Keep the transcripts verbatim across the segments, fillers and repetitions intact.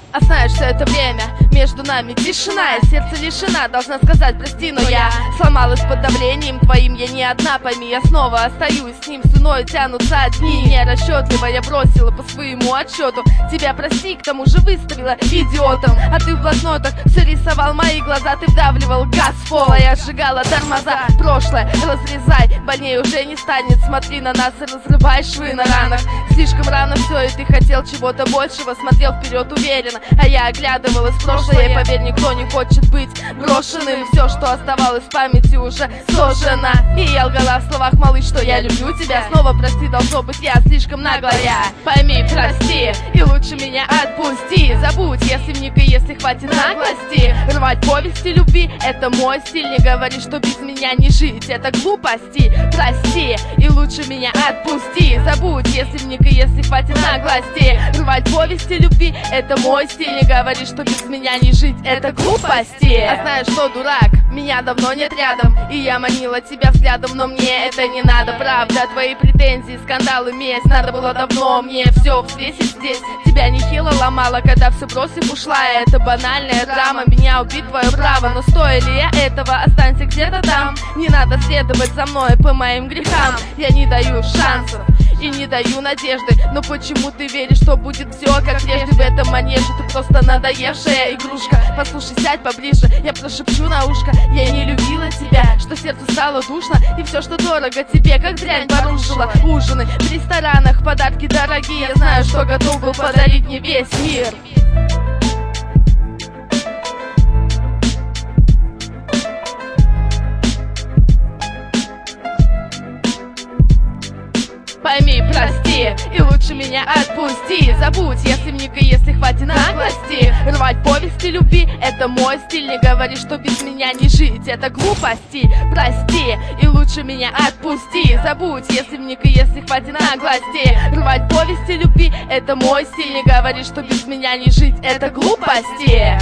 А знаешь, все это время между нами тишина, и сердце лишена, должна сказать прости, но я сломалась под давлением твоим, я не одна, пойми, я снова остаюсь с ним, слюной тянутся дни. Нерасчетливо я бросила по своему отчету тебя, прости, к тому же выставила идиотом. А ты в блокнотах все рисовал мои глаза, ты вдавливал газ в пол, а я сжигала тормоза. Прошлое разрезай, больнее уже не станет, смотри на нас и разрывай швы на ранах. Слишком рано все, и ты хотел чего-то большего, смотрел вперед уверенно, а я оглядывалась в прошлое. И поверь, никто не хочет быть брошенным, все, что оставалось в памяти, уже сожжено. И я лгала в словах, малыш, что я люблю тебя. Снова прости, должно быть я слишком наглая. Пойми, прости, и лучше меня отпусти. Забудь, если вник и если хватит наглости. Рвать повести любви, это мой стиль. Не говори, что без меня не жить, это глупости. Прости, и лучше меня отпусти. Забудь, если вник и если хватит наглости. Рвать повести любви, это мой стиль. Не говори, что без меня не жить, это глупости. А знаешь что, дурак, меня давно нет рядом, и я манила тебя взглядом, но мне это не надо. Правда, твои претензии, скандалы, месть, надо было давно мне все взвесить здесь. Тебя нехило ломало, когда все бросив ушла. Это банальная драма, меня убить твое право. Но стоит ли я этого, останься где-то там. Не надо следовать за мной по моим грехам. Я не даю шансов и не даю надежды, но почему ты веришь, что будет все как прежде? В этом манеже ты просто надоевшая игрушка. Послушай, сядь поближе, я прошепчу на ушко. Я не любила тебя, что сердцу стало душно, и все, что дорого тебе, как дрянь порушила. Ужины в ресторанах, подарки дорогие, я знаю, что готов был подарить мне весь мир. Пойми, прости, и лучше меня отпусти. Забудь, если вник и если хватит наглости. Рвать повести любви, это мой стиль. Не говори, что без меня не жить, это глупости. Прости, и лучше меня отпусти. Забудь, если вник и если хватит наглости. Рвать повести любви, это мой стиль. Не говори, что без меня не жить, это глупости.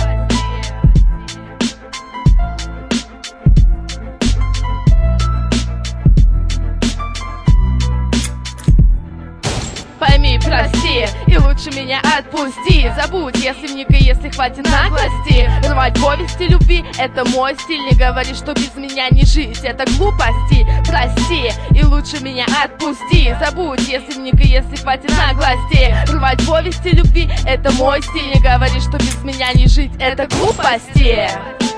Пойми, прости, и лучше меня отпусти. Забудь, если вник и если хватит наглости. Рвать повести любви, это мой стиль. Не говори, что без меня не жить, это глупости. Прости, и лучше меня отпусти. Забудь, если вник и если хватит наглости. Рвать повести любви, это мой стиль. Не говори, что без меня не жить, это глупости.